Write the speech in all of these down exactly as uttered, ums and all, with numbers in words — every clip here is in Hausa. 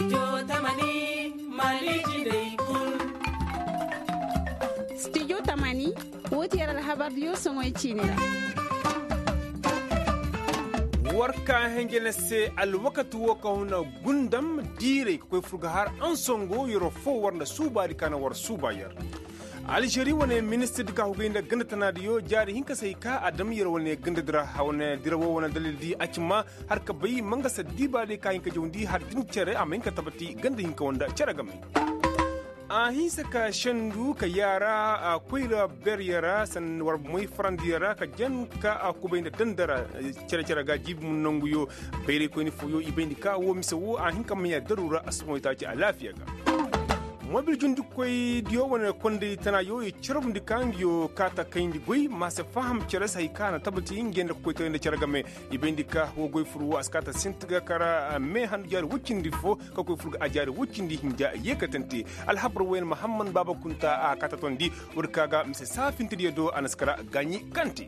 Studio Tamani Maliki dai kul. Studio Tamani woti yara habar yo songo chinira. Warka hengene se alwakatu woka huna gundam dire ko furga har an songo yoro fo warna subari kana war subayar. Algeria wane minister dika hugainda ganda tanadiyo jari hinka sai ka adam yar wane ganda dira hawane dirawo wane dalil di acima har ka bai manga sadiba de ka hinka jondi har din cere amma hinka tabati ganda hinka wanda cere game. A hisa ka shandu ka yara a kuila beryara san war muy frandiyara ka jan ka a kubainda dandara cere cere ga jibu nanguyo bere ko ni fuyo ibendi ka wo misawo a hinka miya darura asmo ita ci a lafiya ga. Mobil jundu koy diyo wana konde tana yo e chirum di kangyo kata kaindi goy ma se faham chere sai kana tabati ingenda koy to inde charagame ibendi ka ho goy furu askata sintiga kara me han jar wuccindi fo ka koy furu ajar wuccindi hinja yekatante alhabru wen muhammad baba kunta a kata tondi urkaga mise safinti do anaskara ganyi kanti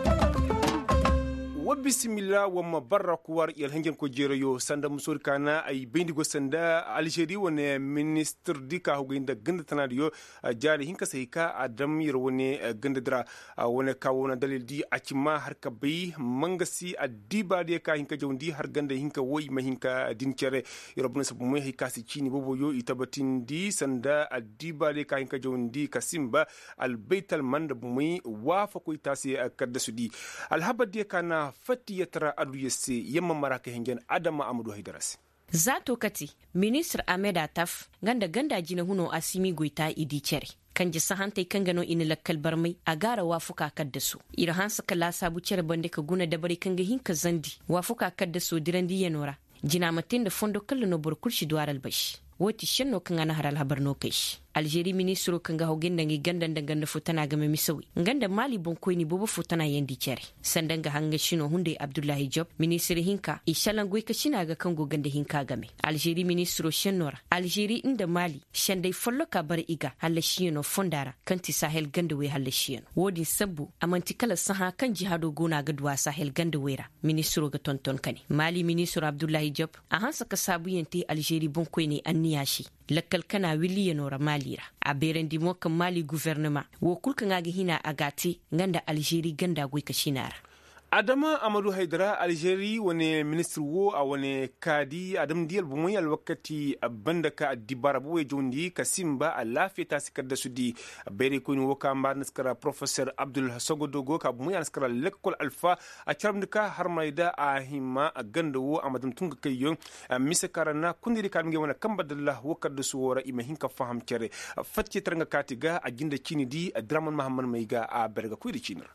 wa bismillah wa mabarak war yal hangen ko jero yo sanda musor kana ay bendi go sanda Algeria wone ministre dika ho ginda ganda tanadiyo jari hinka sai ka adam yir wone ganda dra wone ka wona dalil di acima har ka bay mangasi adiba de ka hinka jondi har ganda hinka woy ma hinka din cere yorobna sabu mo hay kasi chini bobo yo itabatin di sanda adiba de ka hinka jondi kasimba al baital manda bumi wafa ko itasi kadda sudi al habadi kana fatti yatara adu yesse yamma maraka hengen adama amadu haidarasi zato kati ministre Ahmed Attaf ganda ganda jina huno asimi goita idi cere kanji sahante kangano ina lakkal barmai a gara wafuka kadda su ira hansa kala sabu cere bande ka guna dabari kanga hinka zandi wafuka kadda su dirandi yanora jina matin da fondo kallo no burkulshi duwaral bashi woti shenno kanga na haral habar no kai Algeria ministro kanga hogen dangi gandan danganda futana game misawi nganda mali bonko ni bobo futana yendi cere sandanga hanga shino hunde Abdullahi Job ministre hinka ishalan goy ka shina ga kango ganda hinka game Algeria ministro shenora Algeria inda mali shandai follo ka bar iga halle shino fondara kanti sahel ganda we halle shino wodi sabbu amanti kala saha kan jihado gona ga duwa sahel ganda wera ministro ga tonton kani mali ministro Abdullahi Job a hansa ka sabu yente Algeria bonko ni anniyashi lakkal kana wili yanora malira a berendi mo kan mali gouvernement wo kulka ngagi hina agati nganda Algeria ganda goy kashinara adama amadu haidara Algeria wane ministre wo a wane kadi adam diyal bu moyal wakati banda ka dibara bo jondi kasimba a lafiya ta sikar da su di bere ko ni woka mbar naskara professeur Abdul Sogodogo ka bu moyal naskara lekol alfa a charmdika har maida a himma a ganda wo amadum tunga kayon mise karana kundiri kan nge wana kambadallah wakar da su wora ima hinka faham kere fatke taranga katiga a ginda chini di Draman Mahamman maiga a berga kuiri chinar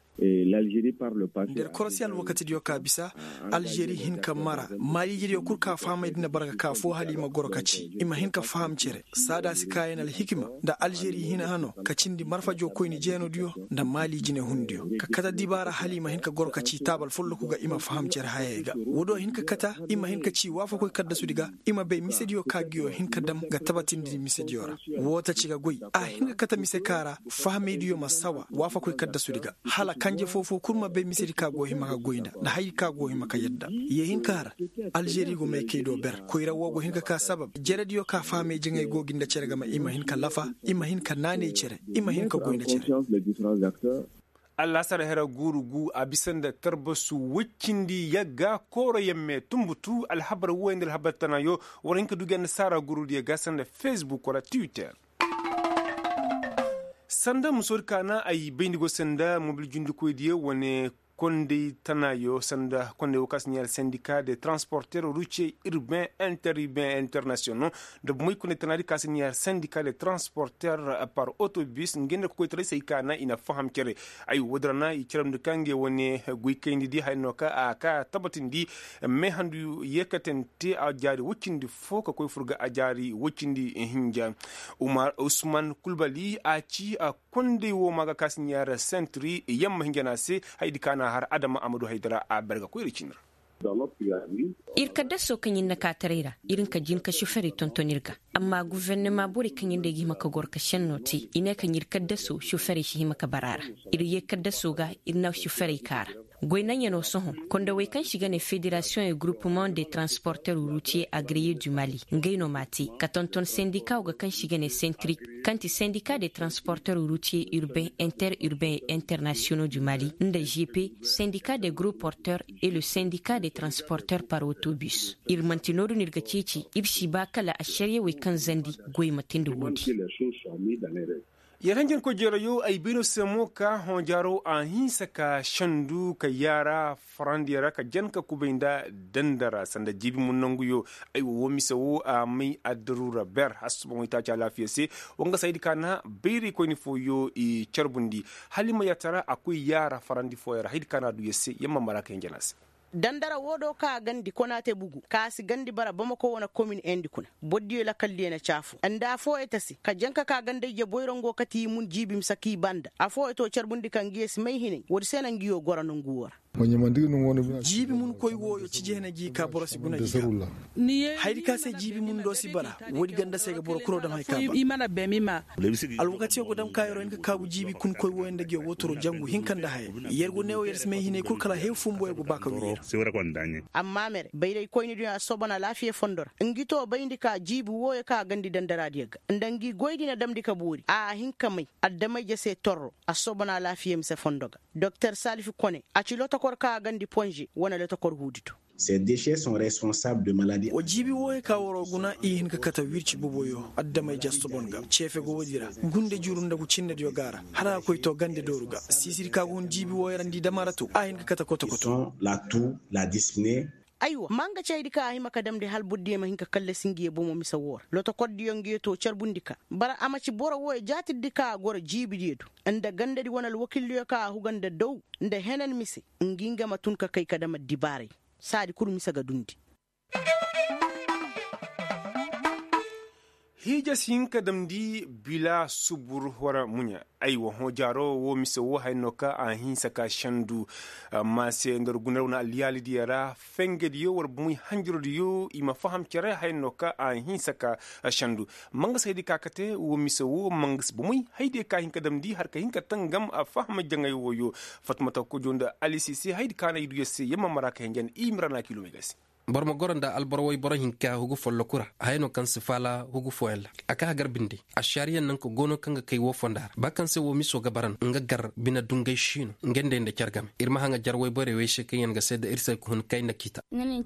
nder korosial wakati dio ka bisa Algeria hin ka mara mali jidio kurka fama idina baraka ka fo halima goro kaci ima hin ka faham cere sada si kayen al hikima da Algeria hin hano kacindi marfa jo koyni jeno dio da mali jine hundio ka kata dibara halima hin ka goro kaci tabal follo kuga ima faham cere hayega wodo hin ka kata ima hin ka ci wafa koy kadda sudiga ima be misedio ka giyo hin ka dam ga tabatindi misediora wota ciga goy a hin ka kata misekara fahmedio masawa wafa koy kadda sudiga hala kanje fofo kurma be misiri ka gohi maka goyinda da hayi ka gohi maka yadda yehin kara Algeria go mai kedo ber ko ira wogo hin ka sabab jerediyo ka fame jingay go ginda cere gama ima hin ka lafa ima hin ka nane cere ima hin ka goyinda cere Allah sara hera guru gu abisan da tarbasu wikindi yaga koro yemme tumbutu alhabar wendel habatana yo warin ka dugan sara guru dia gasan da Facebook wala Twitter sanda musor kana ay bendigo sanda mobil jundu ko diye wone konde tanayo sanda konde okasnial syndicat des transporteurs routiers urbains interurbains internationaux de moy konde tanari kasnial syndicat des transporteurs par autobus ngende ko tre sey kana ina faham kere ay wodrana i kiram de kange woni guy kendi di haynoka aka tabatindi me handu yekatente a jari wukindi foka koy furga a jari wukindi hinja Umar Usman Kulbali a ci a konde wo maga kasnial centri yamma hingana se haydi kana har adama amadu haidara a berga ko iricinir irka daso kanyin na katarira irin ka jin ka shufari tontonirga amma gouvernement bori kanyin da gi maka gorka shannoti ine kan yirka daso shufari shi maka barara iri ye ka daso ga irna shufari kara goinan yano soho konda wai kan shiga ne Fédération et Groupement des Transporteurs Routiers Agréés du Mali ngaino mati ka tonton syndicat ga kan shiga ne Centric kanti syndicat des transporteurs routiers urbains interurbains et internationaux du Mali nda G P syndicat des gros porteurs et le syndicat des transporteurs par autobus irmantinoru nirgacici ibshi ba kala a shirye wai kan zandi goyi matin da wodi yaranjin ko jero yo ay bino semo ka honjaro a hinsa ka shandu ka yara farandiara ka janka kubinda dandara sanda jibi mun nangu yo ay wo misawo a mai adrura ber hasbo ita cha lafiya se wanga saidi kana biri ko ni foyo i charbundi halima yatara akwai yara farandi foyara hidi kana du yesse yamma maraka engelas dandara wodo ka gandi konate bugu kasi gandi bara bamako wona commune endi kuna boddiyo la kalli na chafu anda fo etasi ka janka ka gande je boyrongo kati mun jibim saki banda afo eto charbundi kan gies mai hine wodi senan giyo gorano nguwar jibi mun koy woyo ci jehna ji ka borosi buna ji haydi ka se jibi mun do si bara wodi ganda sega boro kuro dam hay ka imana be mima al wakati ko dam kayro en ka bu jibi kun koy woyo ndege wotoro jangu hinkanda hay yergo newo yers me hine kur kala hew fumbo e go baka wi amma mere bayday koy ni dina sobana lafiye fondor ngito bayndi ka jibi woyo ka gandi dandara diga ndangi goydina damdi ka buri a hinka mai addamay je se torro a sobana lafiye mse fondoga docteur Salif Kone a ci lota korka gandi ponji wona lota kor hudito. Ces déchets sont responsables de maladies. O jibi woy ka woro guna i hin ka kata wirci boboyo addamay jasto bonga chefe go wodira gunde jurunda ku cinne dio gara hara koy to gande doruga sisiri ka gon jibi woy randi damaratu a hin ka kata koto koto la toux la dyspnée aywa manga chaydi ka hima kadam de halbudde ma hinka kalle singiye bomo misa wor loto koddi yongi to charbundika bara amaci boro wo jatiddi ka goro jibi deedu anda gandadi wonal wakilliyo ka huganda dow nda henen misi nginga matun ka kay kadama dibare sadi kur misa ga dundi hija sinka damdi bila subur hora munya aiwa ho jaro wo miso wo haynoka a hinsa ka shandu ma se ndor gunaruna liyali diara fenge diyo war muy hanjuro diyo ima faham kere haynoka a hinsa ka shandu manga saydi kakate wo miso wo mangs bumuy hayde ka hinka damdi har ka hinka tangam a fahma jangay woyo fatmata ko jonda alisisi haydi kana yidu yesse yamma maraka hengen imrana kilometers bormo goranda alborwoy boro hinka hugu follo kura hayno kan sifala hugu foella aka hagar bindi a shariyan nan ko gono kanga kay wo fondar bakan se wo miso gabaran nga gar bina dungay shino ngende nde cargam irma hanga jarwoy bore we shekayen nga sedda irsa ko hun kay nakita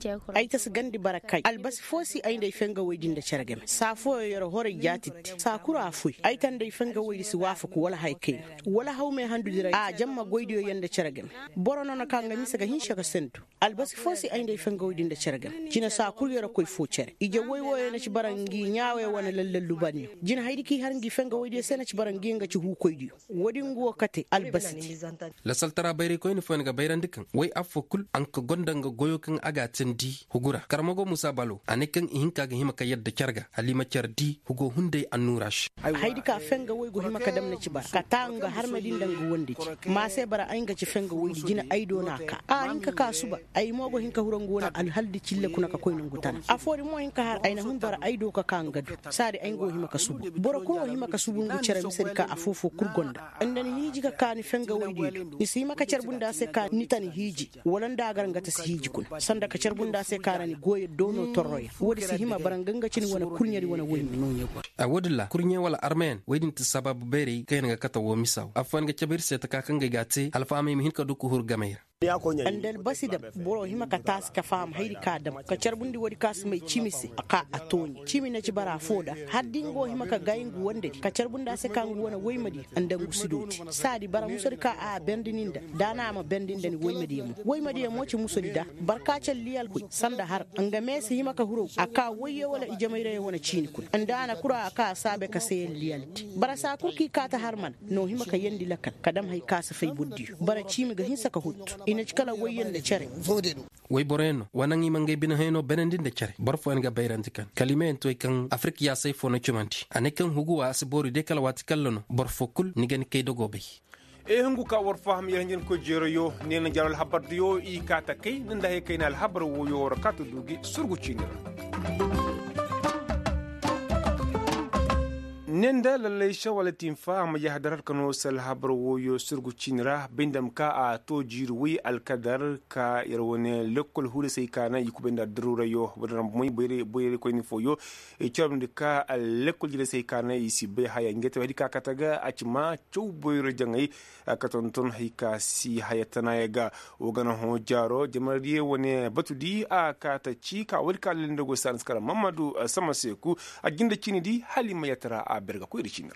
ay tas gandi barakay albas fosi ay ndey fenga woydi nde cargam sa fo yoro hore jatit sa kura afuy ay tan ndey fenga woydi si wafa ko wala hay kay wala hawme handudira a jamma goydi yo yende cargam borono na kanga misaga hinsha ka sentu albas fosi ay ndey fenga woydi nde jina sa kulyera koy focere ije woy woy na ci barangi nyaawe wona lallelu banyo jina haydi ki har ngi fenga woyde sena ci barangi nga ci hu koydi wodi ngo kate albasiti la saltara bayre koy ni fon ga bayrandi kan way afo kul an ko gonda nga goyo kan aga tendi hugura karmago musa balo anekan hinka ga hima ka yadda kyarga halima kyardi hugo hunde annurash haydi ka fenga woy go hima ka damna ci bar ka tanga har madin danga wondi ma sai bara ay nga ci fenga woydi jina aydo naka a hinka ka suba ay mogo hinka hurango wona alhaldi cille kuna ka koyno ngutana afori mo hinka har ayna hun bara aydo ka kangadu sari ay go hima ka subu boro ko hima ka subu ngu cere misari ka afofo kurgonda andani hiji ka kani fenga woydi ni sima ka cerbunda se ka nitani hiji walanda gar ngata si hiji kun sanda ka cerbunda se ka rani goye dono torroya wodi si hima baranganga cini wona kurnyari wona woyni no nyego a wodilla kurnye wala armen wedin ti sababu bere kayen ga kata wo misaw afan ga cebir se ta ka kanga gate alfa mi hinka du ko hur gamayra andal basida boro hima ka tas ka fam haydi kadam ka carbundi wodi kas mai chimisi aka atoni chimi na ci bara foda haddingo hima ka gayngu wonde ka carbunda se kangu wona woymadi andangu sidoti sadi bara musori ka a bendininda dana ma bendinda ni woymadi mo woymadi mo ci musori da barka cal liyal ko sanda har anga mesi hima ka huro aka woye wala ijamayre wona chini kun andana kura aka sabe ka se liyalti bara sa kurki ka ta harman no hima ka yendi lakal kadam hay kasa fay buddi bara chimi ga hinsa ka huttu ina cikala woyen da cere way boreno wanangi mangay bina heno benendin de cere borfo en ga bayranti kan kalime en toy kan afrika ya say fono cumanti ane kan huguwa asibori de kala wati kallono borfo kul ni gani kay dogo be e hangu ka war faham ya ngen ko jero yo nena jaral habar yo i kata kay nda he kaynal habar wo yo rakatu dugi surgu cingira nenda lallai shawala tinfa ma ya hadarar kano sal habar woyo surgu cinra bindam ka a to jirwi alkadar ka yarwane lokol hude sai kana yiku benda drura yo wadram moy boyre boyre ko ni foyo e chorm de ka lekol jide sai kana isi be haya ngete wadi ka kataga acima chow boyre jangai katon ton hika si hayatana yaga ogana ho jaro jamariye wone batudi a kata ci ka walka linde go sanskara mamadu sama seku a ginda cini di halima yatara a berga ko irichinar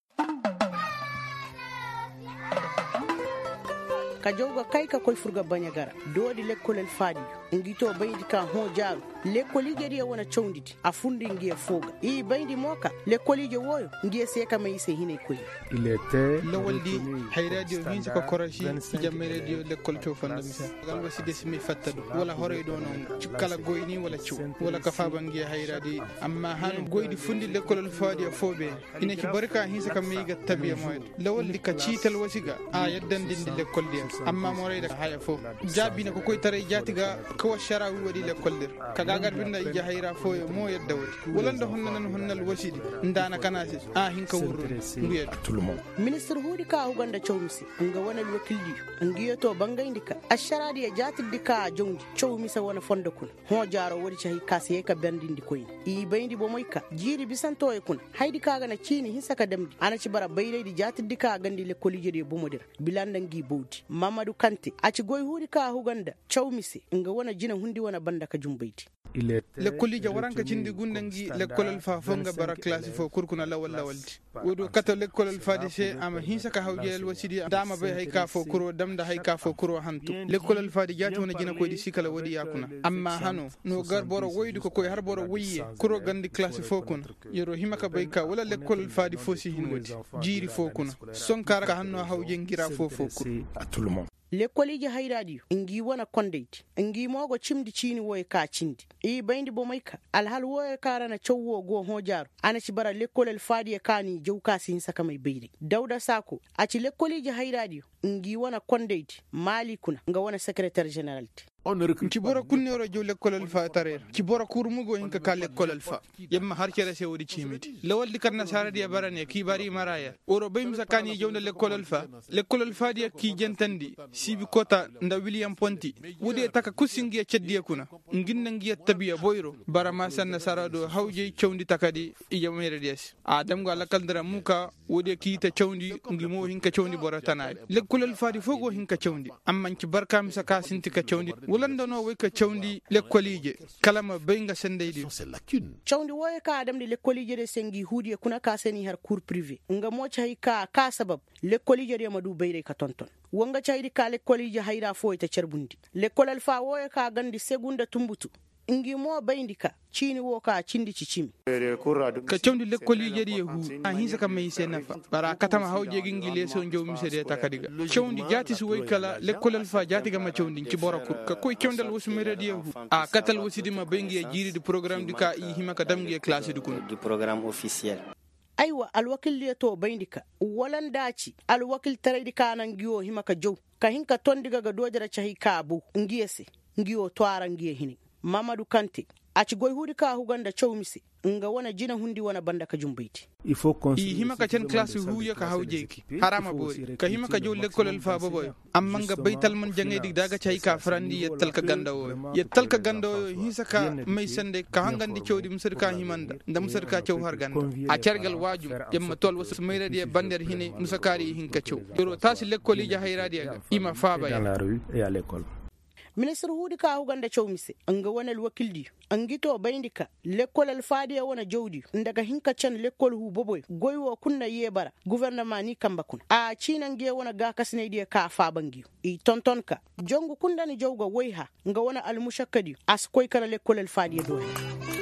ka jawga kai ka koy furga banya gara dodi lekkolel faadi ngito baydi ka ho jaaru lekkolije di wona chawnditi a fundi ngiye foga i baydi moka lekkolije woyo ngiye seka may se hine koy il était lawaldi hay radio hinsi ko korashi jamme radio lekkol to fanda misa gal wasi desmi fattadu wala hore do non kala goyni wala ciw wala ka faban ngiye hay radio amma han goydi fundi lekkolel faadi fobe ina ki barka hinsi kam mi ga tabiya moy lawaldi ka cital wasiga a yaddandindi lekkol di amma moray da haya fo jabi na ko koy tare jatiga ko shara wadi le kolder kaga gar binda ija hayra fo mo yedda wadi wolanda honnan honnal wasidi ndana kanasi a hinka wurru nduyed ministre hudi ka uganda chowmisi nga wona wakildi ngiyoto bangaindika asharadi ya jatidi ka jongdi chowmisa wona fonda kun ho jaro wadi chahi kase ka bendindi koy i bayndi bo moyka jiri bisanto e kun haydi kaga na chini hisaka damdi ana ci bara bayredi jatidi ka gandi le kolije de bomodir bilanda ngi bowdi Mamadou Kanté aci goy huri ka huganda chawmise nga wona jina hundi wona banda ka jumbayti le kolija waranka cindi gundangi le kolal fa fonga bara classe fo kurkuna lawal lawalti wodo kata le kolal fa de se ama hinsa ka hawjel wasidi dama bay hay ka fo kuro damda hay ka fo kuro hantu le kolal fa de jati wona jina ko di sikala wodi yakuna amma hano no gar boro woydu ko koy har boro wiye kuro gandi classe fo kun yoro himaka bay ka wala le kolal fa di fo si hin wodi jiri fo kuna sonkara ka hanno hawjengira fo fo kuro lekkolije hayradiyo ngi wona kondeyti ngi mogo cimdi cini woy ka cindi i bayndi bo mayka alhal woy karana cowwo go hojaru ana ci bara lekkolel faadi e kani jewka sin saka may beydi dawda sako aci lekkolije hayradiyo ngi wona kondeyti malikuna nga wona secrétaire général ci bora kunnero jow lekkolal fa tarer ci bora kurmugo hinka ka lekkolal fa yemma har cere se wodi cimiti lawaldi karna saradi e barane ki bari maraya oro bayim sakani jowna lekkolal fa lekkolal fa di ki jentandi sibi kota nda William Ponti wudi taka kusingi e ceddi kuna nginna ngiya tabiya boyro bara ma sanna sarado hawje cewndi takadi e jamere des adam go alla kaldara muka wudi ki ta cewndi ngimo hinka cewndi bora tanade lekkolal fa di fogo hinka cewndi amman ci barkam saka sinti ka cewndi wulandano way ka cewndi lekkolije kalama baynga sendeydi cewndi woy ka adam de lekkolije de sengi hudi kuna ka seni har cour privé nga mo chay ka ka sabab lekkolije de madu bayre ka tonton wonga chaydi ka lekkolije hayra fo ta cerbundi lekkolal fa woy ka gandi segunda tumbutu ngi mo bayndika chini wo ka cindi cicimi ka cewndi lekkolije di hu a hinsa kam may senafa bara katama hawje gingi leso jow misede takadiga cewndi jati su way kala lekkolal fa jati gama cewndi ci borakur ka koy cewndal wosumere di hu a katal wosidi ma bengi e jiri di programme di ka i himaka damgi e classe du kun du programme officiel aywa alwakil to bayndika walandaci alwakil taraydi kanan giyo himaka jow ka hinka tondiga ga dojara chahi kabu ngiyese ngiyo twara ngiye hini Mamadou Kanté aci goy hudi ka huganda chawmisi nga wona jina hundi wona banda ka jumbayti il faut qu'on i himaka chen classe huya ka hawjeki harama bori ka himaka jow lekkolal fa boboy amma nga baytal man jangedi daga chay ka frandi yettal ka gandawo yettal ka gandawo hisaka may sende ka hangandi cewdi musir ka himanda ndam musir ka cew har ganda a cergal wajum yemma tol wasu mayradi e bander hine musakari hinka cew doro tasi lekkoli ja hayradi ima faaba dans la rue et à l'école ministre hudi ka huganda chawmise nga wona wakildi angito bayndika lekkolal faadi wona jawdi ndaga hinka chan lekkol hu boboy goywo kunna yebara gouvernement ni kamba kun a china nge wona ga kasneydi ka fa bangi i tonton ka jongu kundani jawga woyha nga wona al mushakkadi as koy kala lekkolal faadi do